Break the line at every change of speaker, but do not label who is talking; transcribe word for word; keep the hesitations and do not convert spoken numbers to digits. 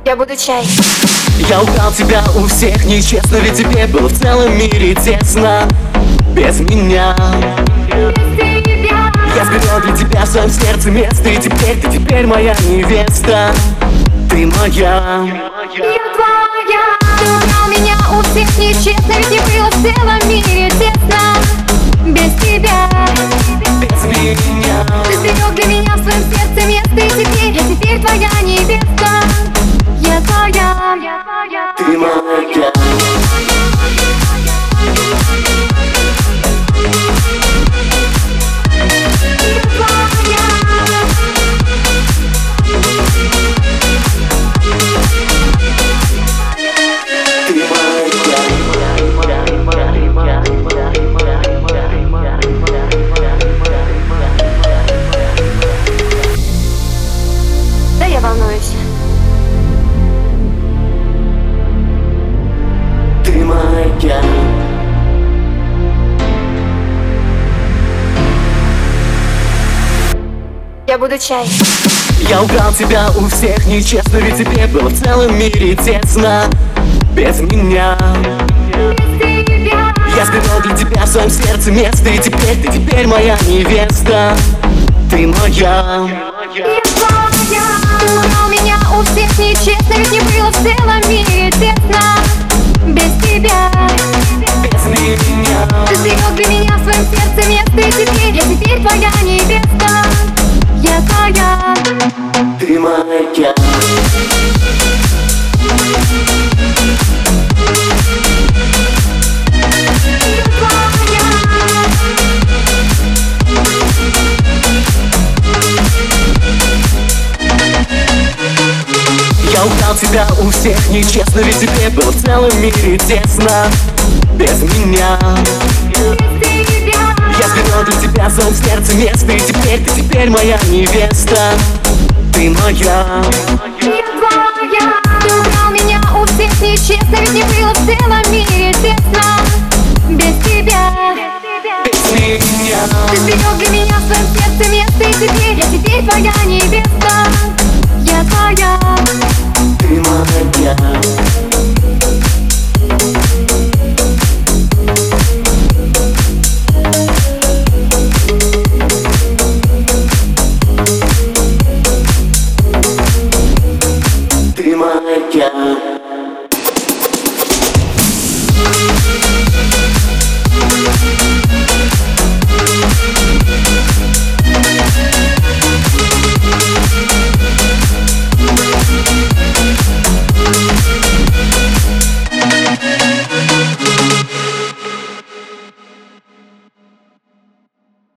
Я буду чай.
Я украл тебя у всех нечестно, ведь тебе было в целом мире тесно без меня.
Без тебя.
Я сберег для тебя в своем сердце место, и теперь ты теперь моя невеста. Ты моя.
Я твоя. Ты украл меня у всех нечестно, ведь не было в целом мире тесно без тебя.
Без меня.
Ты сберег для меня в своем сердце место, и теперь я теперь твоя невеста. Я твоя.
Ты моя.
Да, я волнуюсь.
Ты моя.
Я буду чай.
Я украл тебя у всех нечестно, ведь тебе было в целом мире тесно без меня.
Без тебя.
Я сберег для тебя в своем сердце место, и теперь ты теперь моя невеста. Ты моя.
Я твоя. Ты украл меня у всех нечестно, ведь не было в целом мире тесно без тебя.
Без меня.
Ты сберег для меня в своем сердце место, и теперь я теперь твоя невеста. Я твоя.
Ты моя. Я украл тебя у всех нечестно, ведь тебе было в целом мире тесно без меня.
Без тебя.
Я сберег для тебя в своем сердце место, и теперь ты теперь моя невеста. Ты моя.
Я твоя. Ты украл меня у всех нечестно, ведь не было в целом мире тесно без тебя.
Без меня.
Ты сберег для меня в своем сердце место, и теперь я теперь твоя невеста. Я твоя.
Ты моя. Ты моя.